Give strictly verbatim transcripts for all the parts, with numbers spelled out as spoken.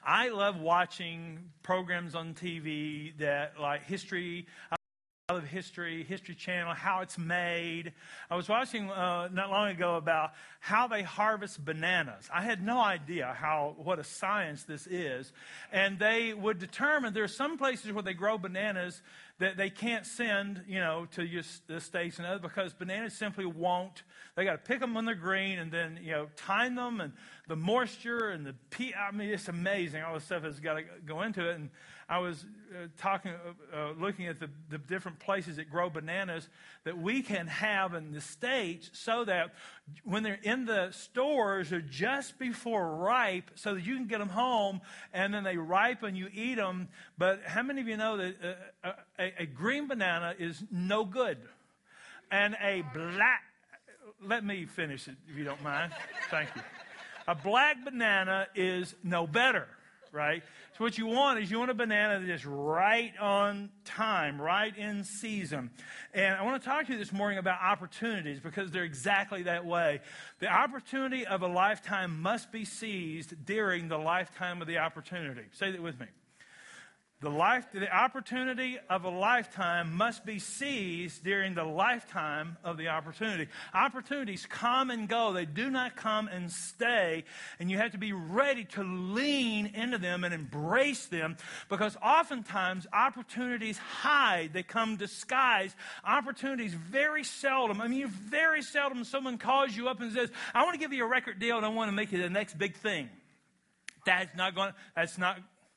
I love watching programs on T V that like history. Of history, History Channel, how it's made. I was watching uh, not long ago about how they harvest bananas. I had no idea how what a science this is. And they would determine there are some places where they grow bananas that they can't send, you know, to just the States and others because bananas simply won't. They got to pick them when they're green and then, you know, time them and the moisture and the pea. I mean, it's amazing. All this stuff has got to go into it. And I was uh, talking, uh, uh, looking at the, the different places that grow bananas that we can have in the States so that when they're in the stores, they're just before ripe so that you can get them home and then they ripen, you eat them. But how many of you know that uh, a, a green banana is no good? And a black, let me finish it if you don't mind. Thank you. A black banana is no better. Right? So what you want is you want a banana that is right on time, right in season. And I want to talk to you this morning about opportunities because they're exactly that way. The opportunity of a lifetime must be seized during the lifetime of the opportunity. Say that with me. The life, the opportunity of a lifetime must be seized during the lifetime of the opportunity. Opportunities come and go. They do not come and stay. And you have to be ready to lean into them and embrace them because oftentimes opportunities hide. They come disguised. Opportunities very seldom, I mean, very seldom someone calls you up and says, I want to give you a record deal and I want to make you the next big thing. That's not going to, that's not...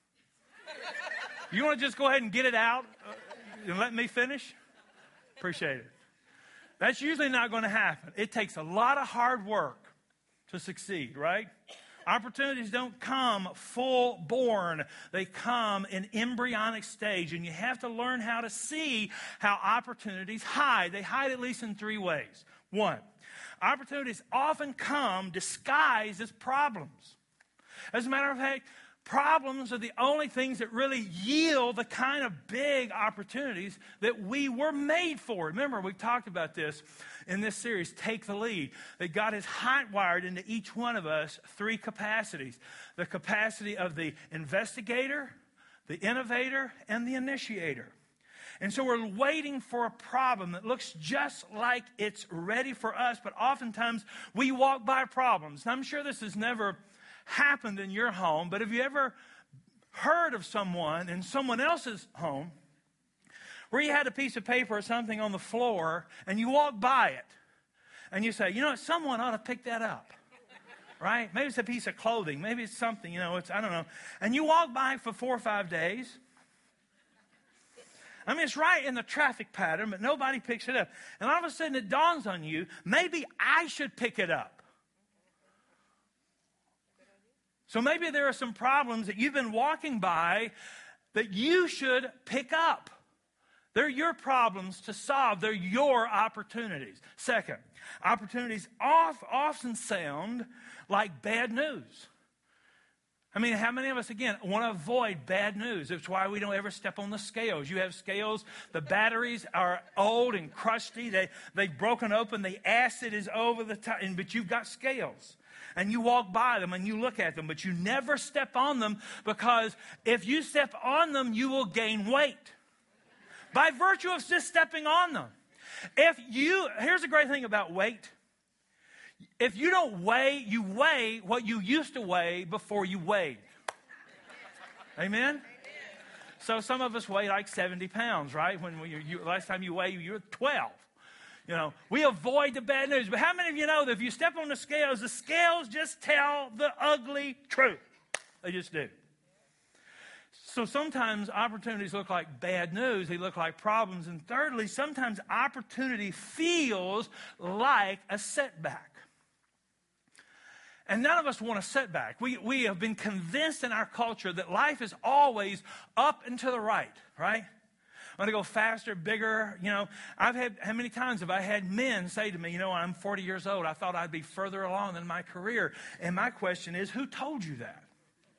You want to just go ahead and get it out uh, and let me finish? Appreciate it. That's usually not going to happen. It takes a lot of hard work to succeed, right? Opportunities don't come full born. They come in embryonic stage, and you have to learn how to see how opportunities hide. They hide at least in three ways. One, opportunities often come disguised as problems. As a matter of fact, problems are the only things that really yield the kind of big opportunities that we were made for. Remember, we talked about this in this series, Take the Lead, that God has hot-wired into each one of us three capacities. The capacity of the investigator, the innovator, and the initiator. And so we're waiting for a problem that looks just like it's ready for us, but oftentimes we walk by problems. Now, I'm sure this has never happened in your home, but have you ever heard of someone in someone else's home where you had a piece of paper or something on the floor and you walk by it and you say, you know what, someone ought to pick that up, right? Maybe it's a piece of clothing, maybe it's something, you know, it's, I don't know. And you walk by for four or five days. I mean, it's right in the traffic pattern, but nobody picks it up. And all of a sudden it dawns on you, maybe I should pick it up. So maybe there are some problems that you've been walking by that you should pick up. They're your problems to solve. They're your opportunities. Second, opportunities off, often sound like bad news. I mean, how many of us, again, want to avoid bad news? It's why we don't ever step on the scales. You have scales, the batteries are old and crusty. They, they've broken open. The acid is over the top, but you've got scales. And you walk by them and you look at them, but you never step on them because if you step on them, you will gain weight by virtue of just stepping on them. If you, here's the great thing about weight. If you don't weigh, you weigh what you used to weigh before you weighed. Amen? So some of us weigh like seventy pounds, right? When you, you, last time you weighed, you were twelve. You know, we avoid the bad news. But how many of you know that if you step on the scales, the scales just tell the ugly truth? They just do. So sometimes opportunities look like bad news. They look like problems. And thirdly, sometimes opportunity feels like a setback. And none of us want a setback. We, we have been convinced in our culture that life is always up and to the right, right? I want to go faster, bigger. You know, I've had, how many times have I had men say to me, you know, I'm forty years old. I thought I'd be further along in my career. And my question is, who told you that?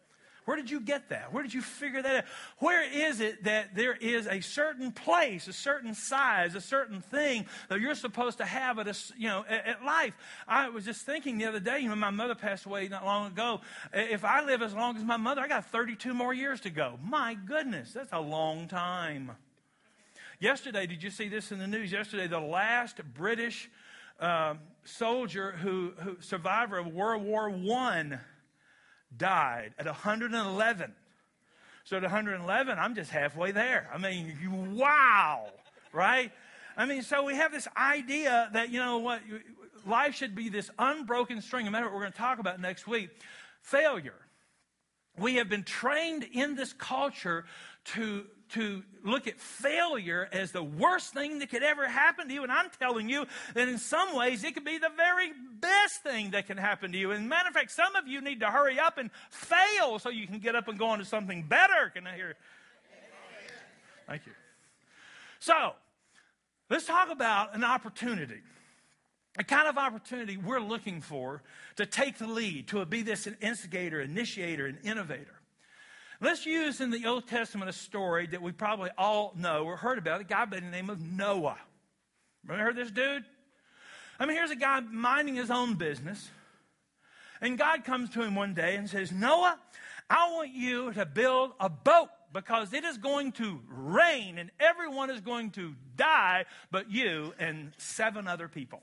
Where did you get that? Where did you figure that out? Where is it that there is a certain place, a certain size, a certain thing that you're supposed to have at, a, you know, at, at life? I was just thinking the other day, you know, my mother passed away not long ago. If I live as long as my mother, I got thirty-two more years to go. My goodness, that's a long time. Yesterday, did you see this in the news? Yesterday, the last British uh, soldier who, who survivor of World War One died at one hundred eleven. So at one hundred eleven, I'm just halfway there. I mean, you, wow, right? I mean, so we have this idea that, you know what, life should be this unbroken string. No matter what we're going to talk about next week, failure. We have been trained in this culture to, to look at failure as the worst thing that could ever happen to you. And I'm telling you that in some ways it could be the very best thing that can happen to you. And matter of fact, some of you need to hurry up and fail so you can get up and go on to something better. Can I hear? Thank you. So, let's talk about an opportunity. A kind of opportunity we're looking for to take the lead, to be this an instigator, initiator, and innovator. Let's use in the Old Testament a story that we probably all know or heard about, a guy by the name of Noah. Remember heard this dude? I mean, here's a guy minding his own business. And God comes to him one day and says, Noah, I want you to build a boat because it is going to rain and everyone is going to die but you and seven other people.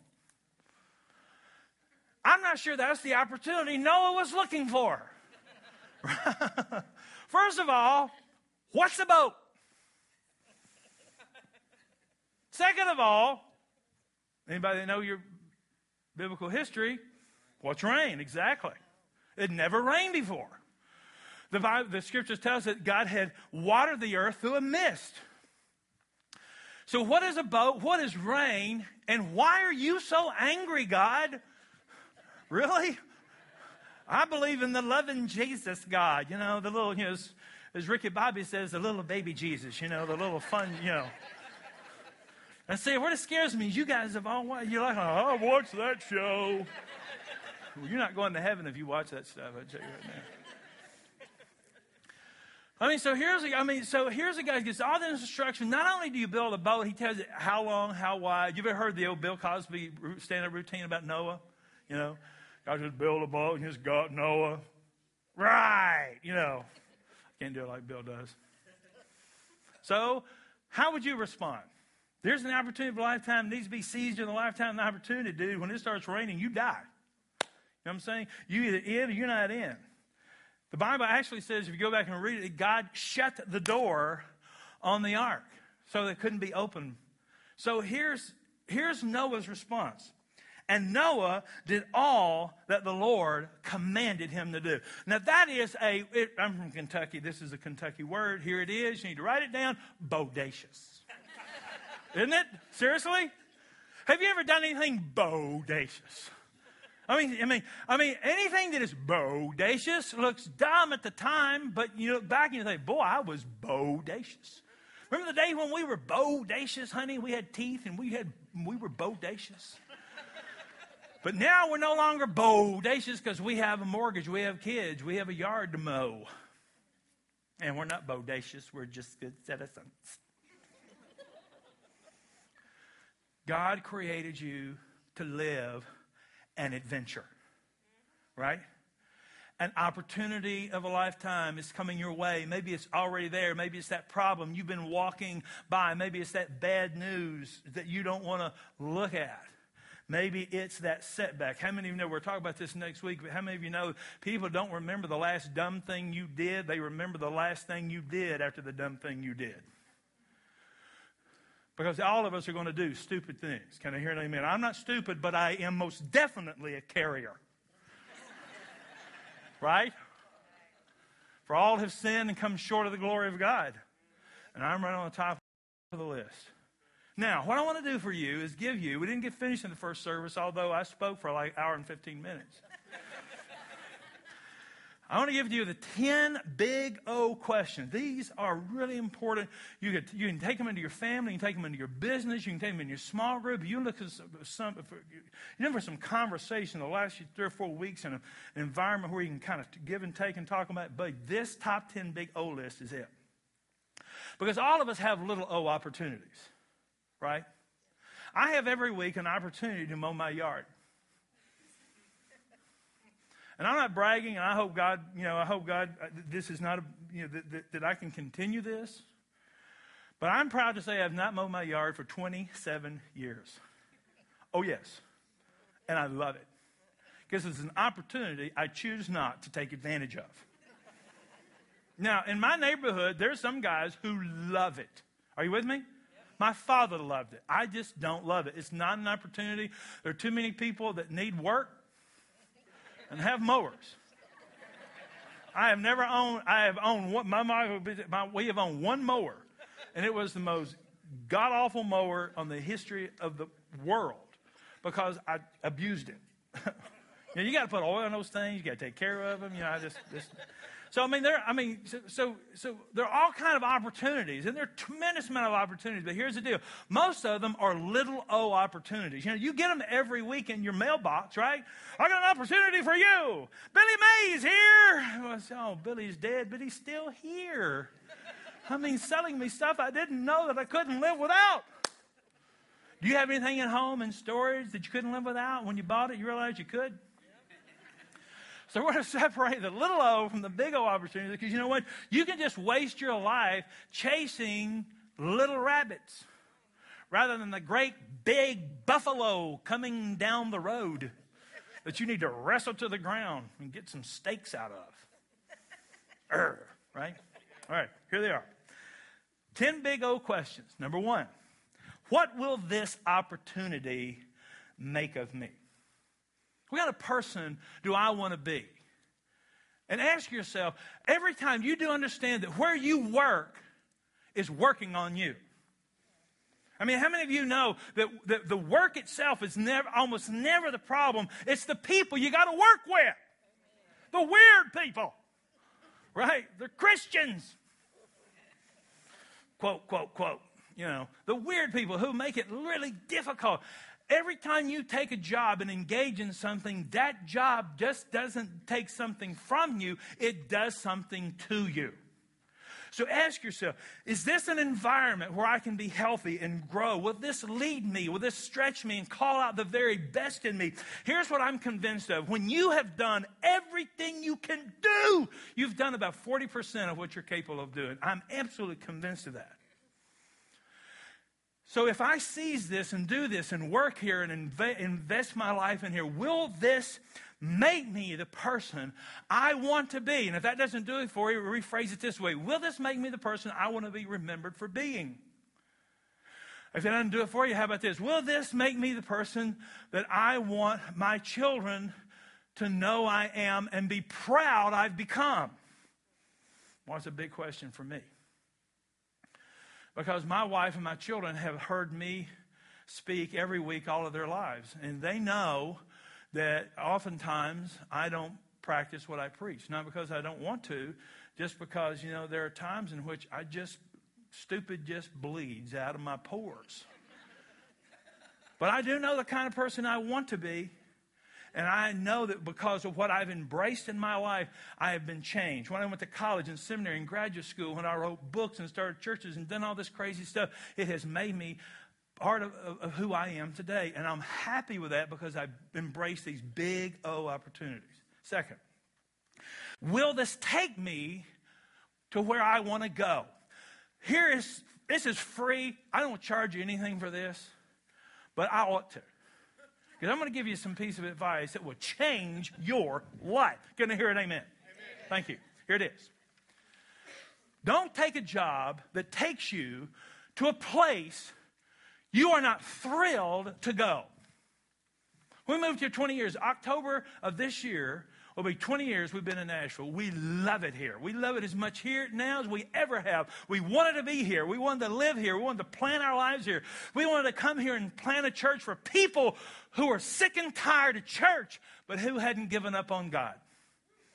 I'm not sure that's the opportunity Noah was looking for. First of all, what's a boat? Second of all, anybody that know your biblical history, what's rain? Exactly. It never rained before. The Bible, the scriptures tell us that God had watered the earth through a mist. So what is a boat? What is rain? And why are you so angry, God? Really? I believe in the loving Jesus God. You know, the little, you know, as, as Ricky Bobby says, the little baby Jesus, you know, the little fun, you know. And see, what it scares me is you guys have all watched, you're like, oh, I watched that show. Well, you're not going to heaven if you watch that stuff, I tell you right now. I mean, so here's a, I mean, so here's a guy who gets all this instruction. Not only do you build a boat, he tells you how long, how wide. You've ever heard the old Bill Cosby stand-up routine about Noah? You know, God just build a boat and just got Noah. Right, you know. I can't do it like Bill does. So, how would you respond? There's an opportunity of a lifetime that needs to be seized in a lifetime. The opportunity, dude, when it starts raining, you die. You know what I'm saying? You either in or you're not in. The Bible actually says, if you go back and read it, God shut the door on the ark so that it couldn't be opened. So here's, here's Noah's response. And Noah did all that the Lord commanded him to do. Now that is a, it, I'm from Kentucky. This is a Kentucky word. Here it is. You need to write it down. Bodacious. Isn't it? Seriously? Have you ever done anything bodacious? I mean, I mean, I mean, anything that is bodacious looks dumb at the time, but you look back and you think, boy, I was bodacious. Remember the day when we were bodacious, honey? We had teeth and we had we were bodacious. But now we're no longer bodacious because we have a mortgage, we have kids, we have a yard to mow. And we're not bodacious, we're just good citizens. God created you to live an adventure, right? An opportunity of a lifetime is coming your way. Maybe it's already there. Maybe it's that problem you've been walking by. Maybe it's that bad news that you don't want to look at. Maybe it's that setback. How many of you know, we're talking about this next week, but how many of you know people don't remember the last dumb thing you did? They remember the last thing you did after the dumb thing you did. Because all of us are going to do stupid things. Can I hear an amen? I'm not stupid, but I am most definitely a carrier. Right? For all have sinned and come short of the glory of God. And I'm right on the top of the list. Now, what I want to do for you is give you, we didn't get finished in the first service, although I spoke for like an hour and fifteen minutes. I want to give you the ten big O questions. These are really important. You can, you can take them into your family. You can take them into your business. You can take them in your small group. You look at some, some for, you know, for some conversation the last three or four weeks in a, an environment where you can kind of give and take and talk about it. But this top ten big O list is it. Because all of us have little O opportunities, right? I have every week an opportunity to mow my yard. And I'm not bragging, and I hope God, you know, I hope God, this is not, a, you know, that, that, that I can continue this. But I'm proud to say I've not mowed my yard for twenty-seven years. Oh, yes. And I love it. Because it's an opportunity I choose not to take advantage of. Now, in my neighborhood, there's some guys who love it. Are you with me? My father loved it. I just don't love it. It's not an opportunity. There are too many people that need work and have mowers. I have never owned, I have owned one, my, my, my, we have owned one mower, and it was the most god-awful mower on the history of the world because I abused it. You know, you got to put oil on those things. You got to take care of them. You know, I just, just so I mean, there, I mean, so, so, so there are all kind of opportunities, and there are a tremendous amount of opportunities. But here's the deal: most of them are little O opportunities. You know, you get them every week in your mailbox, right? I got an opportunity for you. Billy Mays here. Well, say, oh, Billy's dead, but he's still here. I mean, selling me stuff I didn't know that I couldn't live without. Do you have anything at home in storage that you couldn't live without? When you bought it, you realized you could? So we're going to separate the little O from the big O opportunity, because you know what? You can just waste your life chasing little rabbits rather than the great big buffalo coming down the road that you need to wrestle to the ground and get some steaks out of. Urgh, right? All right, here they are. Ten big O questions. Number one, what will this opportunity make of me? What kind of person do I want to be? And ask yourself, every time you do understand that where you work is working on you. I mean, how many of you know that, that the work itself is never, almost never the problem? It's the people you got to work with. The weird people, right? The Christians. Quote, quote, quote. You know, the weird people who make it really difficult. Every time you take a job and engage in something, that job just doesn't take something from you. It does something to you. So ask yourself, is this an environment where I can be healthy and grow? Will this lead me? Will this stretch me and call out the very best in me? Here's what I'm convinced of. When you have done everything you can do, you've done about forty percent of what you're capable of doing. I'm absolutely convinced of that. So if I seize this and do this and work here and inv- invest my life in here, will this make me the person I want to be? And if that doesn't do it for you, rephrase it this way. Will this make me the person I want to be remembered for being? If it doesn't do it for you, how about this? Will this make me the person that I want my children to know I am and be proud I've become? Well, that's a big question for me. Because my wife and my children have heard me speak every week all of their lives. And they know that oftentimes I don't practice what I preach. Not because I don't want to, just because, you know, there are times in which I just, stupid just bleeds out of my pores. But I do know the kind of person I want to be. And I know that because of what I've embraced in my life, I have been changed. When I went to college and seminary and graduate school, when I wrote books and started churches and done all this crazy stuff, it has made me part of, of, of who I am today. And I'm happy with that because I've embraced these big O opportunities. Second, will this take me to where I want to go? Here is, this is free. I don't charge you anything for this, but I ought to. Because I'm going to give you some piece of advice that will change your life. Going to hear an amen? Amen. Thank you. Here it is. Don't take a job that takes you to a place you are not thrilled to go. We moved here twenty years. October of this year will be twenty years we've been in Nashville. We love it here. We love it as much here now as we ever have. We wanted to be here. We wanted to live here. We wanted to plan our lives here. We wanted to come here and plant a church for people who are sick and tired of church, but who hadn't given up on God.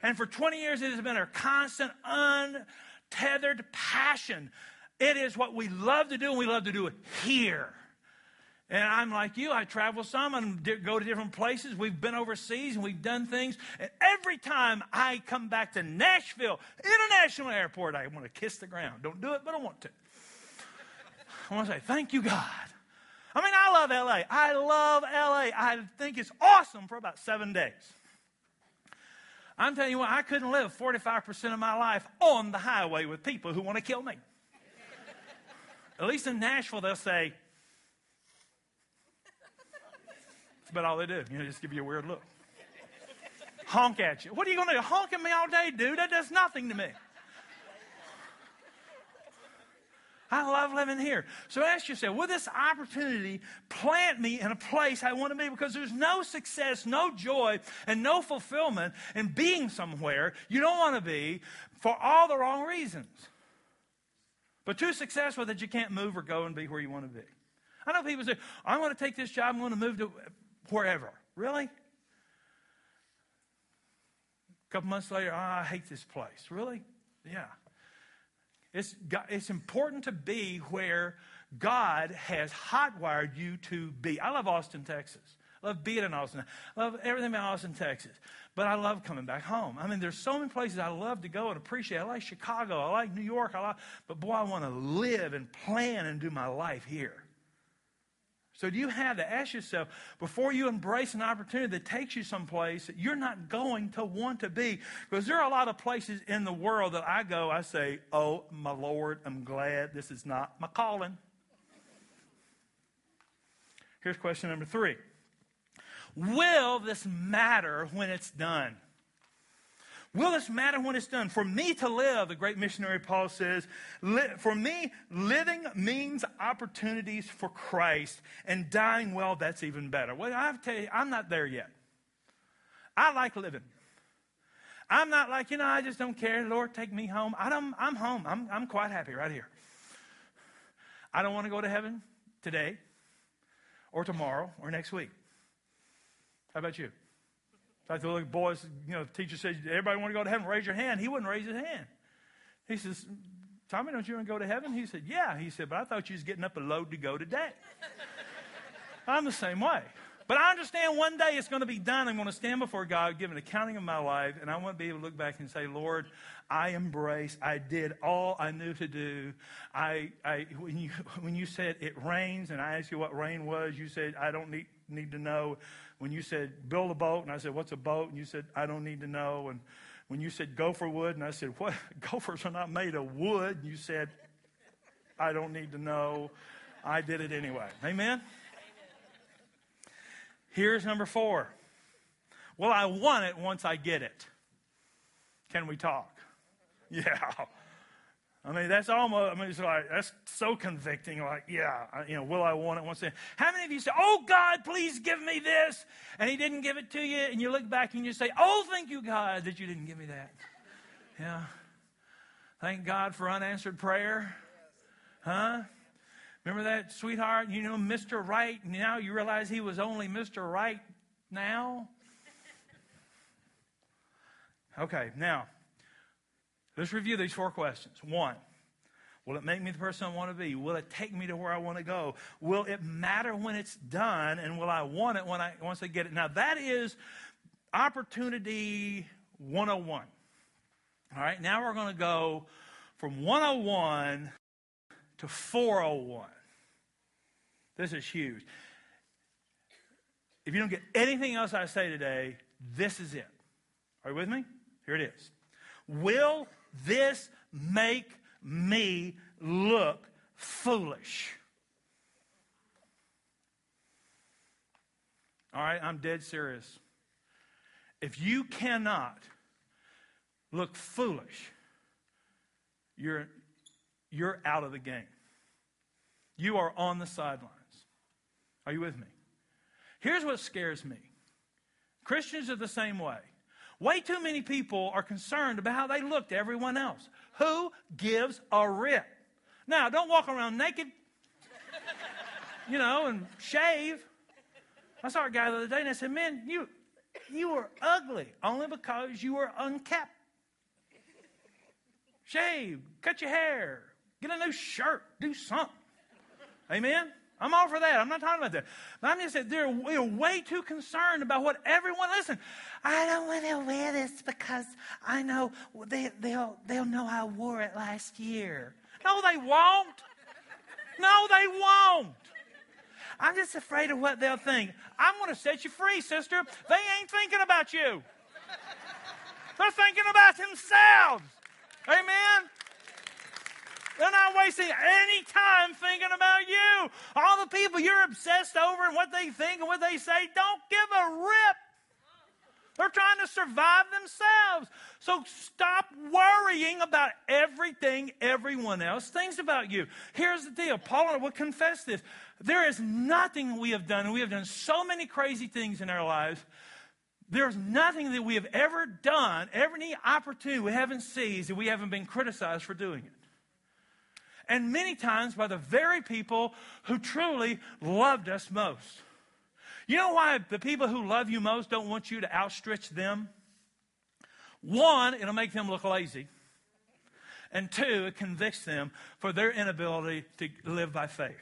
And for twenty years, it has been a constant, untethered passion. It is what we love to do, and we love to do it here. And I'm like you. I travel some and go to different places. We've been overseas, and we've done things. And every time I come back to Nashville International Airport, I want to kiss the ground. Don't do it, but I want to. I want to say, thank you, God. I mean, I love L A. I love L A. I think it's awesome for about seven days. I'm telling you what, I couldn't live forty-five percent of my life on the highway with people who want to kill me. At least in Nashville, they'll say, that's about all they do. You know, just give you a weird look. Honk at you. What are you going to do? Honk at me all day, dude? That does nothing to me. I love living here. So ask yourself, will this opportunity plant me in a place I want to be? Because there's no success, no joy, and no fulfillment in being somewhere you don't want to be for all the wrong reasons. But too successful that you can't move or go and be where you want to be. I know people say, I want to take this job, I'm going to move to wherever. Really? A couple months later, oh, I hate this place. Really? Yeah. It's, it's important to be where God has hotwired you to be. I love Austin, Texas. I love being in Austin. I love everything about Austin, Texas. But I love coming back home. I mean, there's so many places I love to go and appreciate. I like Chicago. I like New York. I like, but boy, I want to live and plan and do my life here. So do you have to ask yourself, before you embrace an opportunity that takes you someplace that you're not going to want to be? Because there are a lot of places in the world that I go, I say, oh, my Lord, I'm glad this is not my calling. Here's question number three. Will this matter when it's done? Will this matter when it's done? For me to live, the great missionary Paul says, li- for me, living means opportunities for Christ, and dying, well, that's even better. Well, I have to tell you, I'm not there yet. I like living. I'm not like, you know, I just don't care. Lord, take me home. I don't, I'm home. I'm, I'm quite happy right here. I don't want to go to heaven today or tomorrow or next week. How about you? I told the boys, you know, the teacher said, everybody want to go to heaven? Raise your hand. He wouldn't raise his hand. He says, Tommy, don't you want to go to heaven? He said, yeah. He said, but I thought you was getting up a load to go today. I'm the same way. But I understand one day it's going to be done. I'm going to stand before God, give an accounting of my life, and I want to be able to look back and say, Lord, I embraced, I did all I knew to do. I, I, when you, when you said it rains, and I asked you what rain was, you said, I don't need, need to know. When you said, build a boat, and I said, what's a boat? And you said, I don't need to know. And when you said, go for wood, and I said, what? Gophers are not made of wood. And you said, I don't need to know. I did it anyway. Amen? Here's number four. Well, I want it once I get it. Can we talk? Yeah. I mean, that's almost, I mean, it's like, that's so convicting. Like, yeah, I, you know, will I want it once I, how many of you say, oh, God, please give me this, and he didn't give it to you, and you look back and you say, oh, thank you, God, that you didn't give me that. Yeah. Thank God for unanswered prayer. Huh? Remember that, sweetheart? You know, Mister Right, now you realize he was only Mister Right now? Okay, now, let's review these four questions. One, will it make me the person I want to be? Will it take me to where I want to go? Will it matter when it's done? And will I want it when I once I get it? Now, that is opportunity one oh one. All right, now we're going to go from one oh one to four oh one. This is huge. If you don't get anything else I say today, this is it. Are you with me? Here it is. Will this make me look foolish? All right, I'm dead serious. If you cannot look foolish, you're, you're out of the game. You are on the sidelines. Are you with me? Here's what scares me. Christians are the same way. Way too many people are concerned about how they look to everyone else. Who gives a rip? Now, don't walk around naked, you know, and shave. I saw a guy the other day and I said, man, you, You were ugly only because you were unkept. Shave, cut your hair, get a new shirt, do something. Amen? I'm all for that. I'm not talking about that. But I'm just saying they're, they're way too concerned about what everyone, listen, I don't want to wear this because I know they, they'll, they'll know I wore it last year. No, they won't. No, they won't. I'm just afraid of what they'll think. I'm going to set you free, sister. They ain't thinking about you. They're thinking about themselves. Amen? They're not wasting any time thinking about you. All the people you're obsessed over and what they think and what they say, don't give a rip. They're trying to survive themselves. So stop worrying about everything everyone else thinks about you. Here's the deal. Paul and I will confess this. There is nothing we have done, and we have done so many crazy things in our lives. There's nothing that we have ever done, any opportunity we haven't seized, that we haven't been criticized for doing it. And many times by the very people who truly loved us most. You know why the people who love you most don't want you to outstretch them? One, it'll make them look lazy. And two, it convicts them for their inability to live by faith.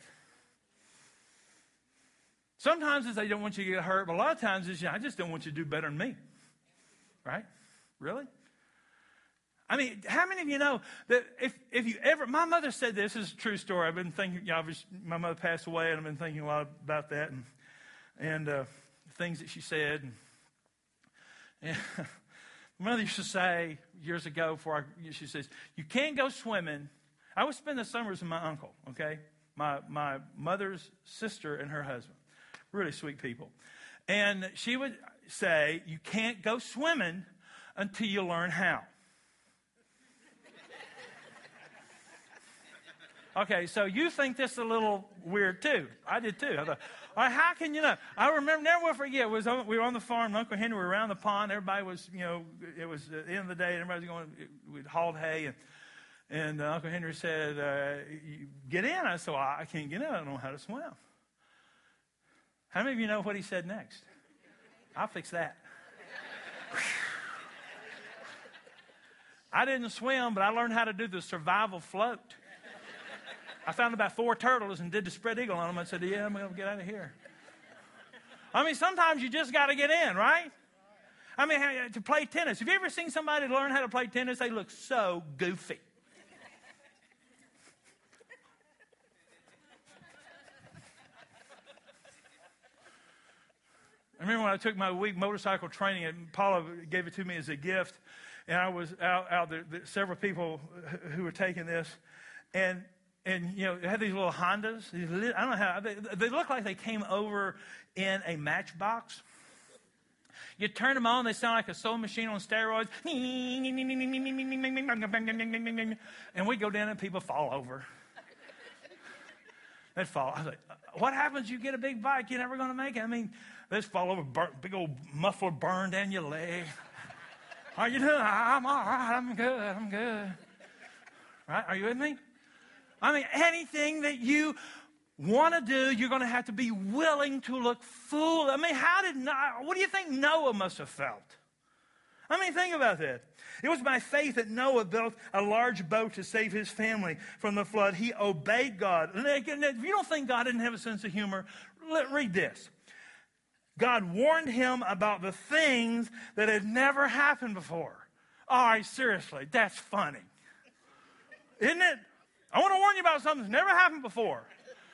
Sometimes it's they don't want you to get hurt, but a lot of times it's, I just don't want you to do better than me. Right? Really? I mean, how many of you know that if, if you ever, my mother said this, this is a true story. I've been thinking, you know, obviously my mother passed away, and I've been thinking a lot about that and, and uh, things that she said. And, and my mother used to say years ago, before I, she says, you can't go swimming. I would spend the summers with my uncle, okay? My, my mother's sister and her husband. Really sweet people. And she would say, you can't go swimming until you learn how. Okay, so you think this is a little weird too. I did too. I thought, all right, how can you know? I remember, never will forget, it was on, we were on the farm, Uncle Henry, we were around the pond. Everybody was, you know, it was at the end of the day, everybody was going, we'd hauled hay. And, and uh, Uncle Henry said, uh, you get in. I said, well, I can't get in. I don't know how to swim. How many of you know what he said next? I'll fix that. I didn't swim, but I learned how to do the survival float. I found about four turtles and did the spread eagle on them. I said, yeah, I'm going to get out of here. I mean, sometimes you just got to get in, right? I mean, to play tennis. Have you ever seen somebody learn how to play tennis? They look so goofy. I remember when I took my week motorcycle training, and Paula gave it to me as a gift, and I was out, out there, there several people who were taking this, and and you know, they had these little Hondas. These, I don't know how they, they look like they came over in a Matchbox. You turn them on, they sound like a sewing machine on steroids, and we go down and people fall over. They'd fall. I was like, what happens? You get a big bike, you're never going to make it. I mean, they just fall over, burn, big old muffler burn down your leg. How you doing? I'm all right. I'm good. I'm good. Right? Are you with me? I mean, anything that you want to do, you're going to have to be willing to look fool. I mean, how did Noah, what do you think Noah must have felt? I mean, think about that. It was by faith that Noah built a large boat to save his family from the flood. He obeyed God. And again, if you don't think God didn't have a sense of humor, let, read this. God warned him about the things that had never happened before. All right, seriously, that's funny. Isn't it? I want to warn you about something that's never happened before.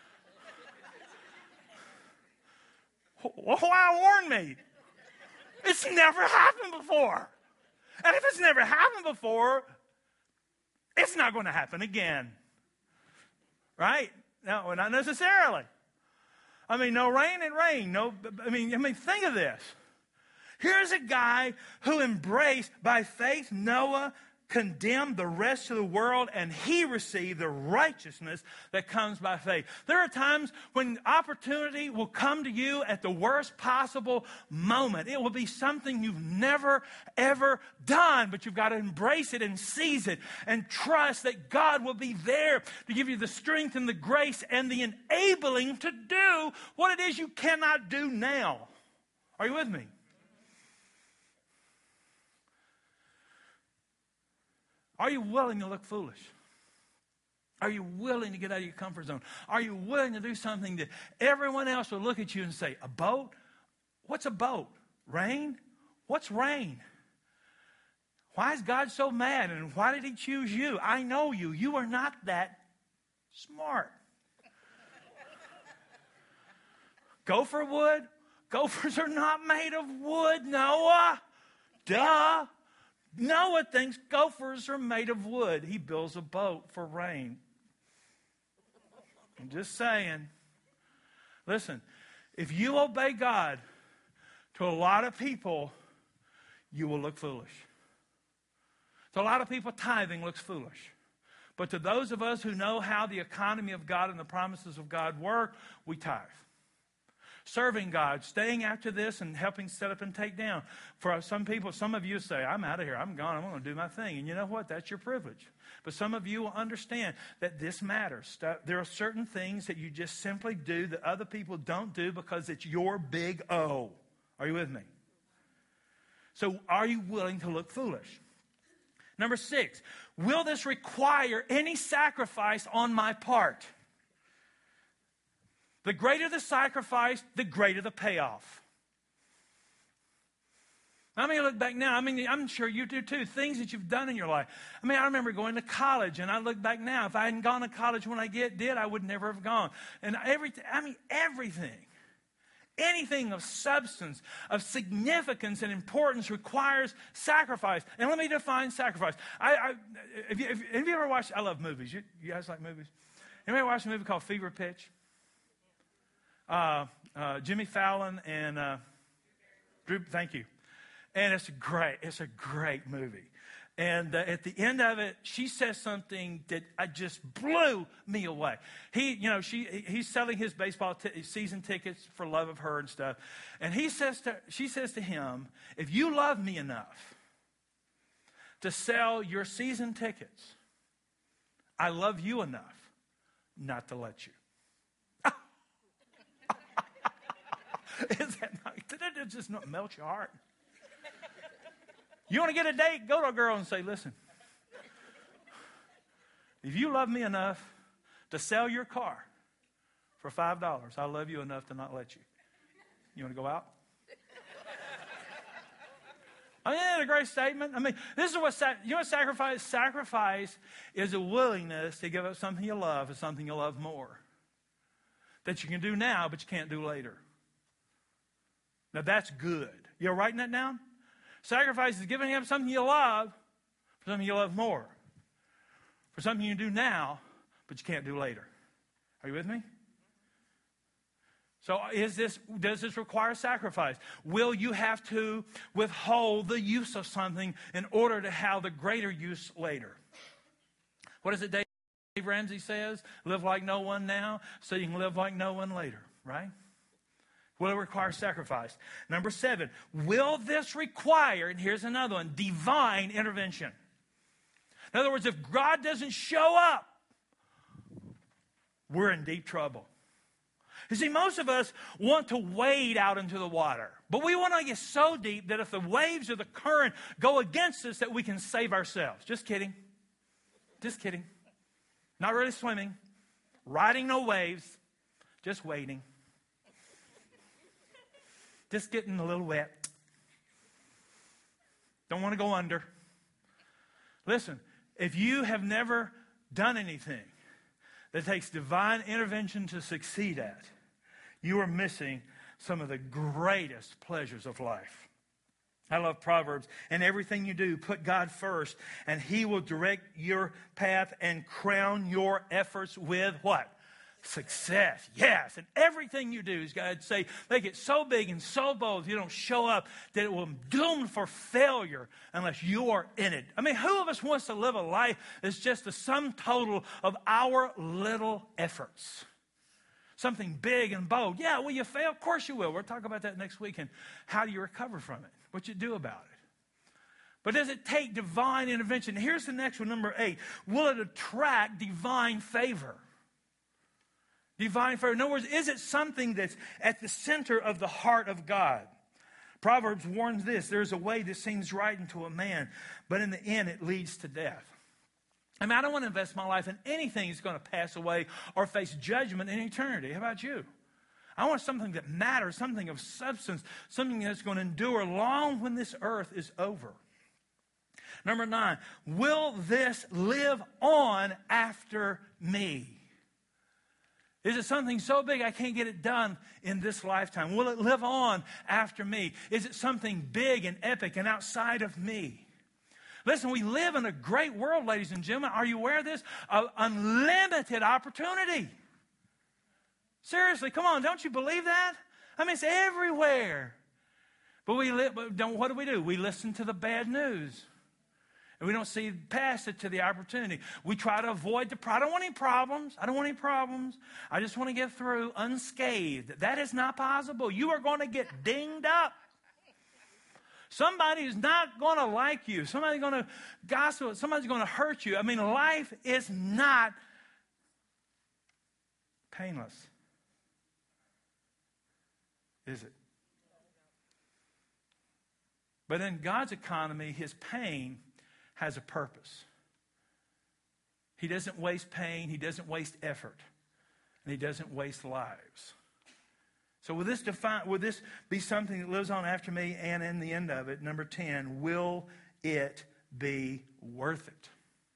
Why warn me? It's never happened before. And if it's never happened before, it's not going to happen again. Right? No, not necessarily. I mean, no rain and rain. No, I mean, I mean, think of this. Here's a guy who embraced by faith Noah, condemned the rest of the world, and he received the righteousness that comes by faith. There are times when opportunity will come to you at the worst possible moment. It will be something you've never, ever done, but you've got to embrace it and seize it and trust that God will be there to give you the strength and the grace and the enabling to do what it is you cannot do now. Are you with me? Are you willing to look foolish? Are you willing to get out of your comfort zone? Are you willing to do something that everyone else will look at you and say, a boat? What's a boat? Rain? What's rain? Why is God so mad? And why did he choose you? I know you. You are not that smart. Gopher wood? Gophers are not made of wood, Noah. Duh. Noah thinks gophers are made of wood. He builds a boat for rain. I'm just saying. Listen, if you obey God, to a lot of people, you will look foolish. To a lot of people, tithing looks foolish. But to those of us who know how the economy of God and the promises of God work, we tithe. Serving God, staying after this and helping set up and take down. For some people, some of you say, I'm out of here, I'm gone, I'm going to do my thing. And you know what? That's your privilege. But some of you will understand that this matters. There are certain things that you just simply do that other people don't do because it's your big O. Are you with me? So are you willing to look foolish? Number six, will this require any sacrifice on my part? The greater the sacrifice, the greater the payoff. I mean, look back now. I mean, I'm sure you do too. Things that you've done in your life. I mean, I remember going to college, and I look back now. If I hadn't gone to college when I get did, I would never have gone. And everything. I mean, everything, anything of substance, of significance and importance requires sacrifice. And let me define sacrifice. I, I if you, if, have you ever watched? I love movies. You, you guys like movies? Anybody watch a movie called Fever Pitch? Uh, uh, Jimmy Fallon and uh, Drew, thank you. And it's a great, it's a great movie. And uh, at the end of it, she says something that I just blew me away. He, you know, she, he's selling his baseball t- season tickets for love of her and stuff. And he says to, she says to him, if you love me enough to sell your season tickets, I love you enough not to let you. Is that not, did it just not melt your heart? You want to get a date? Go to a girl and say, listen, if you love me enough to sell your car for five dollars, I love you enough to not let you. You want to go out? I mean, isn't that a great statement? I mean, this is what, you know what sacrifice? Sacrifice is a willingness to give up something you love for something you love more. That you can do now, but you can't do later. Now, that's good. You're writing that down? Sacrifice is giving up something you love for something you love more. For something you do now, but you can't do later. Are you with me? So is this, does this require sacrifice? Will you have to withhold the use of something in order to have the greater use later? What is it Dave Ramsey says? Live like no one now so you can live like no one later, right? Will it require sacrifice? Number seven, will this require, and here's another one, divine intervention? In other words, if God doesn't show up, we're in deep trouble. You see, most of us want to wade out into the water, but we want to get so deep that if the waves or the current go against us, that we can save ourselves. Just kidding. Just kidding. Not really swimming, riding no waves, just wading. Just getting a little wet. Don't want to go under. Listen, if you have never done anything that takes divine intervention to succeed at, you are missing some of the greatest pleasures of life. I love Proverbs. In everything you do, put God first, and He will direct your path and crown your efforts with what? Success. Yes. And everything you do, is God say, make it so big and so bold, if you don't show up, that it will be doomed for failure unless you are in it. I mean, who of us wants to live a life that's just the sum total of our little efforts? Something big and bold. Yeah, will you fail? Of course you will. We'll talk about that next week. And how do you recover from it? What you do about it. But does it take divine intervention? Here's the next one, number eight. Will it attract divine favor? Divine favor. In other words, is it something that's at the center of the heart of God? Proverbs warns this. There's a way that seems right unto a man, but in the end it leads to death. I mean, I don't want to invest my life in anything that's going to pass away or face judgment in eternity. How about you? I want something that matters, something of substance, something that's going to endure long when this earth is over. Number nine, will this live on after me? Is it something so big I can't get it done in this lifetime? Will it live on after me? Is it something big and epic and outside of me? Listen, we live in a great world, ladies and gentlemen. Are you aware of this? Of unlimited opportunity. Seriously, come on, don't you believe that? I mean, it's everywhere. But we li- but don't, what do we do? We listen to the bad news. And we don't see past it to the opportunity. We try to avoid the problem. I don't want any problems. I don't want any problems. I just want to get through unscathed. That is not possible. You are going to get dinged up. Somebody is not going to like you. Somebody's going to gossip. Somebody's going to hurt you. I mean, life is not painless. Is it? But in God's economy, his pain has a purpose. He doesn't waste pain. He doesn't waste effort. And he doesn't waste lives. So will this define, will this be something that lives on after me? And in the end of it, number ten, will it be worth it?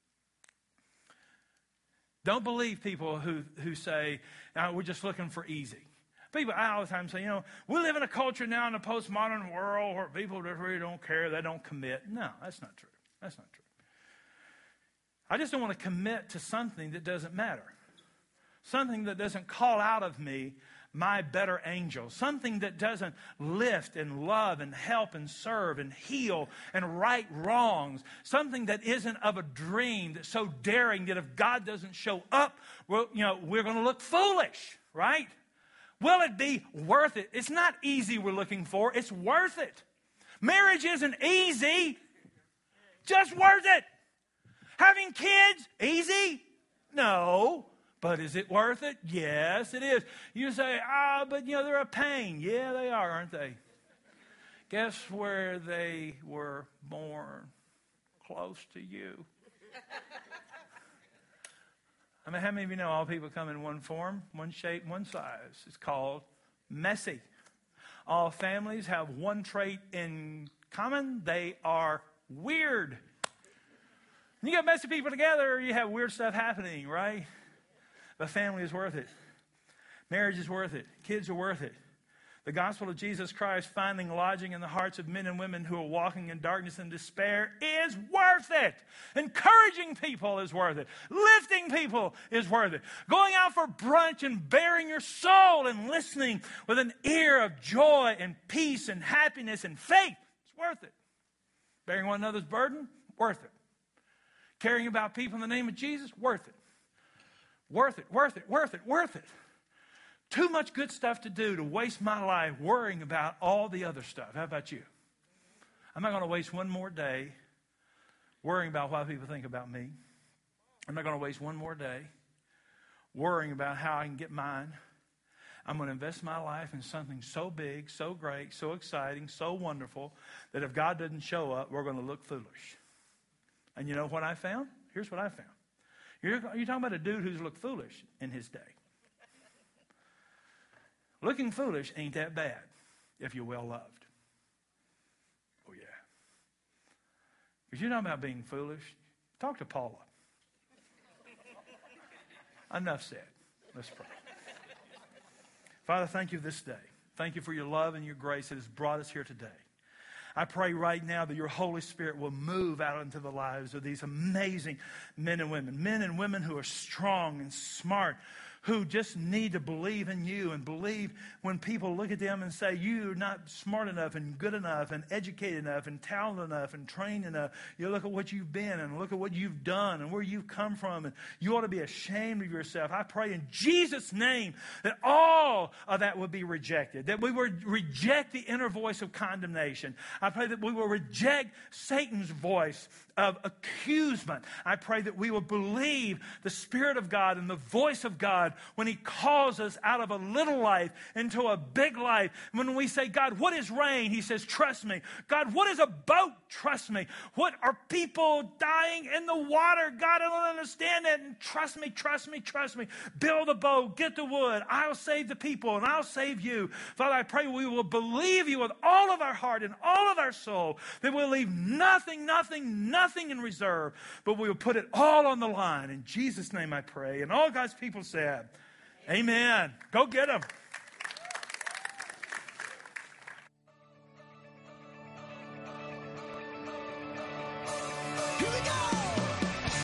Don't believe people who, who say, oh, we're just looking for easy. People I all the time say, you know, we live in a culture now in a postmodern world where people just really don't care. They don't commit. No, that's not true. That's not true. I just don't want to commit to something that doesn't matter. Something that doesn't call out of me my better angel. Something that doesn't lift and love and help and serve and heal and right wrongs. Something that isn't of a dream that's so daring that if God doesn't show up, well, you know, we're going to look foolish, right? Will it be worth it? It's not easy we're looking for. It's worth it. Marriage isn't easy. Just worth it. Having kids, easy? No. But is it worth it? Yes, it is. You say, ah, oh, but you know, they're a pain. Yeah, they are, aren't they? Guess where they were born? Close to you. I mean, how many of you know all people come in one form, one shape, one size? It's called messy. All families have one trait in common. They are weird. When you got messy people together, you have weird stuff happening, right? But family is worth it. Marriage is worth it. Kids are worth it. The gospel of Jesus Christ finding lodging in the hearts of men and women who are walking in darkness and despair is worth it. Encouraging people is worth it. Lifting people is worth it. Going out for brunch and bearing your soul and listening with an ear of joy and peace and happiness and faith is worth it. Bearing one another's burden, worth it. Caring about people in the name of Jesus, worth it. Worth it, worth it, worth it, worth it. Too much good stuff to do to waste my life worrying about all the other stuff. How about you? I'm not going to waste one more day worrying about what people think about me. I'm not going to waste one more day worrying about how I can get mine. I'm going to invest my life in something so big, so great, so exciting, so wonderful that if God doesn't show up, we're going to look foolish. And you know what I found? Here's what I found. You're, you're talking about a dude who's looked foolish in his day. Looking foolish ain't that bad if you're well loved. Oh, yeah. Because you're talking about being foolish. Talk to Paula. Enough said. Let's pray. Father, thank you this day. Thank you for your love and your grace that has brought us here today. I pray right now that your Holy Spirit will move out into the lives of these amazing men and women. Men and women who are strong and smart, who just need to believe in you and believe when people look at them and say, you're not smart enough and good enough and educated enough and talented enough and trained enough. You look at what you've been and look at what you've done and where you've come from, and you ought to be ashamed of yourself. I pray in Jesus' name that all of that would be rejected, that we would reject the inner voice of condemnation. I pray that we will reject Satan's voice of accusation. I pray that we will believe the Spirit of God and the voice of God when he calls us out of a little life into a big life. When we say, God, what is rain? He says, trust me. God, what is a boat? Trust me. What are people dying in the water? God, I don't understand that. And trust me, trust me, trust me. Build a boat, get the wood. I'll save the people and I'll save you. Father, I pray we will believe you with all of our heart and all of our soul, that we'll leave nothing, nothing, nothing in reserve, but we will put it all on the line. In Jesus' name I pray. And all God's people said, amen. Go get them.